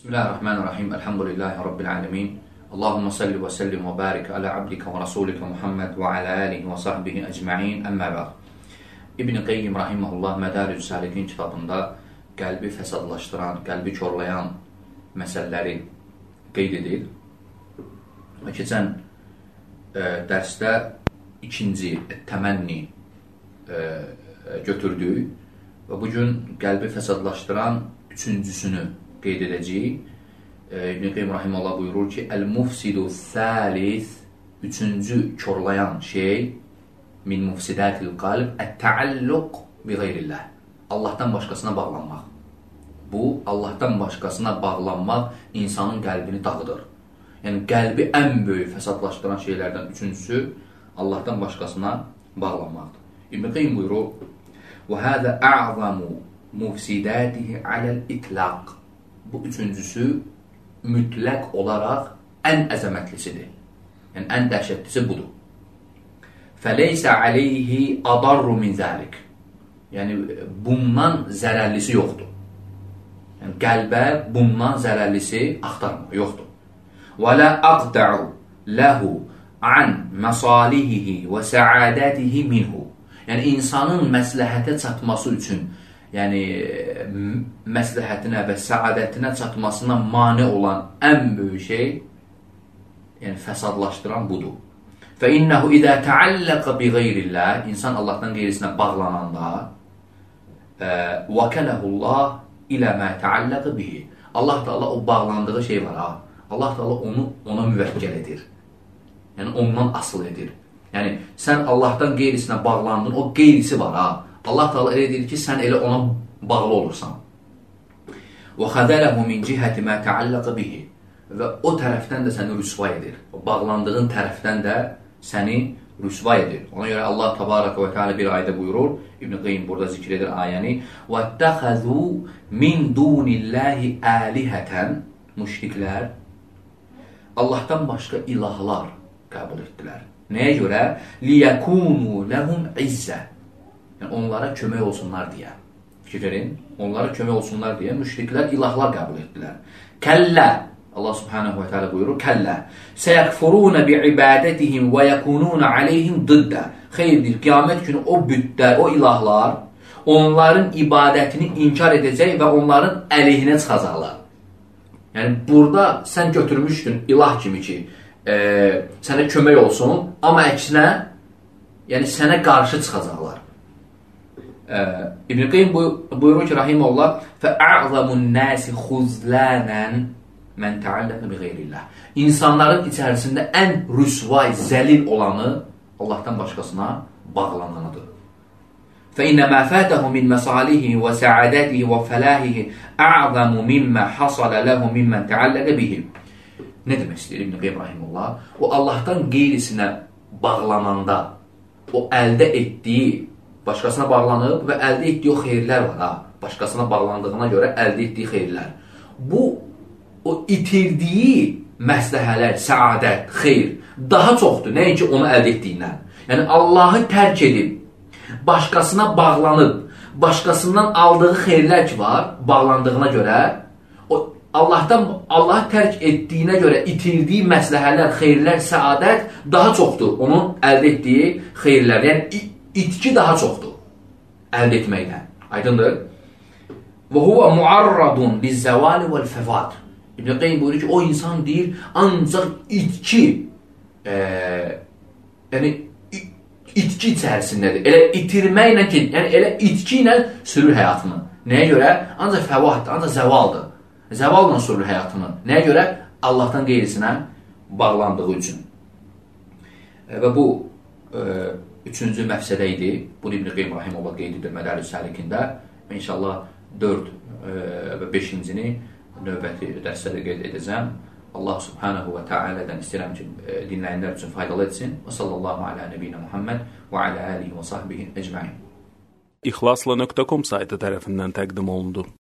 Bismillahirrahmanirrahim. Elhamdülillahi Rabbil alemin. Allahümme salli ve sellim ve barik ala abdika ve rasulika Muhammed ve ala alihi ve sahbihi ecma'in. Əmmə bə'd. İbn-i Qeyyim rahimehullah Mədaricus Salikin kitabında qəlbi fəsadlaşdıran, qəlbi korlayan məsələləri qeyd edir. Keçən dərsdə ikinci təmənni götürdük və bugün qəlbi fəsadlaşdıran üçüncüsünü qeyd edəcəyik. İbn-i Qeym Rahimullah buyurur ki, Əl-mufsidu thəlis, üçüncü korlayan şey, min mufsidətil qalb, ət-təalluq bi qeyrillah, Allahdan başqasına bağlanmaq. Bu, Allahdan başqasına bağlanmaq insanın qəlbini dağıdır. Yəni, qəlbi ən böyük fəsadlaşdıran şeylərdən üçüncüsü, Allahdan başqasına bağlanmaqdır. İbn-i Qeym buyurur, وَهَذَا أَعْظَمُ مُفْسِدَاتِهِ عَلَى الْإِطْلَاقِ. Bu üçüncüsü mütləq olaraq ən əzəmətlisidir. Yəni, ən dəhşətlisi budur. فَلَيْسَ عَلَيْهِ أَضَرُّ مِنْ ذَلِكِ. Yəni, bundan zərərlisi yoxdur. Yəni, qəlbə bundan zərərlisi axtarmır, yoxdur. وَلَا أَقْدَعُ لَهُ عَنْ مَصَالِهِ وَسَعَادَتِهِ مِنْهُ. Yəni, insanın məsləhətə çatması üçün, yəni məsləhətinə və səadətinə çatmasına mane olan ən böyük şey, yəni fəsadlaşdıran budur. فَإِنَّهُ إِذَا تَعَلَّقَ بِغَيْرِ اللّٰهِ. İnsan Allahdan qeyrisinə bağlananda وَكَلَهُ اللّٰهِ إِلَى مَا تَعَلَّقَ بِهِ. Allah Teala o bağlandığı şey var ha. Allah Teala onu ona müvəkkəl edir. Yəni ondan asıl edir. Yəni sən Allahdan qeyrisinə bağlandın, o qeyrisi var ha. Allah Teala elə deyir ki, sən elə ona bağlı olursan. وَخَذَلَهُ مِنْ جِهَةِ مَا تَعَلَّقَ بِهِ. Və o tərəfdən də səni rüsva edir. O bağlandığın tərəfdən də səni rüsva edir. Ona görə Allah Təbaraka və Teala bir ayədə buyurur, İbn-i Qeym burada zikr edir ayəni, وَاتَّخَذُوا مِنْ دُونِ اللّٰهِ آلِهَةً. Müşriklər Allahdan başqa ilahlar qəbul etdilər. Nəyə görə? لِيَكُونُوا لَهُمْ عِزَّةً. Yəni, onlara kömək olsunlar deyə. Fikir verin, onlara kömək olsunlar deyə müşriklər ilahlar qəbul etdilər. Kəllə, Allah subhanahu wa ta'ala buyurur, kəllə, səyəkfurunə bi'ibadətihim və yəkununə aleyhim dıddə. Xeyirdir, qiyamət günü o bütlər, o ilahlar onların ibadətini inkar edəcək və onların əleyhinə çıxacaqlar. Yəni, burada sən götürmüşdün ilah kimi ki, sənə kömək olsun, amma əksinə, yəni sənə qarşı çıxacaqlar. İbn-i Qeym buyurur ki, rahiməllah, فَأَعْظَمُ النَّاسِ خُزْلَانًا مَنْ تَعَلَّقَ بِغَيْرِ اللّٰهِ. İnsanların içərisində ən rüsvay, zəlil olanı Allahdan başqasına bağlananıdır. فَإِنَّ مَا فَاتَهُ مِنْ مَصَالِهِ وَسَعَادَتِهِ وَفَلَاهِهِ أَعْظَمُ مِمَّا حَصَلَ لَهُ مِمَّنْ تَعَلَّقَ بِهِ. Nə demək istəyir İbn-i Qeym rahiməllah? O Allahdan qeyrisinə bağlananda o əldə etdiyi, başqasına bağlanıb və əldə etdiyi o xeyirlər var ha. Başqasına bağlandığına görə əldə etdiyi xeyirlər. Bu, o itirdiyi məsləhələr, səadət, xeyr daha çoxdur. Nəinki onu əldə etdiyindən. Yəni, Allahı tərk edib, başqasına bağlanıb, başqasından aldığı xeyirlər ki var, bağlandığına görə, Allahı tərk etdiyinə görə itirdiyi məsləhələr, xeyirlər, səadət daha çoxdur. Onun əldə etdiyi xeyirlər. Yəni, itki daha çoxdur əldə etməkdən. Aydındır? Və huvə muarradun lizzəvali vəl-fəvad. İbn-i Qeym buyurur ki, o insan deyir, ancaq itki yəni itki içərisindədir. Elə itirməklə ki, yəni elə itki ilə sürür həyatını. Nəyə görə? Ancaq fəvaddır, ancaq zəvaldır. Zəvalla sürür həyatını. Nəyə görə? Allahdan qeyrisinə bağlandığı üçün. Və bu üçüncü məfsədə idi. Bunu İbn-i Qeym rahiməllah qeyd edir Mədaricus Salikində. Və inşallah 4 və 5-cini növbəti dərsdə qeyd edəcəm. Allah subhanahu və teala'dan istəyirəm ki, dinləyənlər üçün faydalı etsin. Və sallallahu ala nəbiyyina Muhammed və ala alihi və sahbihi ecmain. İxlasla.com saytı tərəfindən təqdim olundu.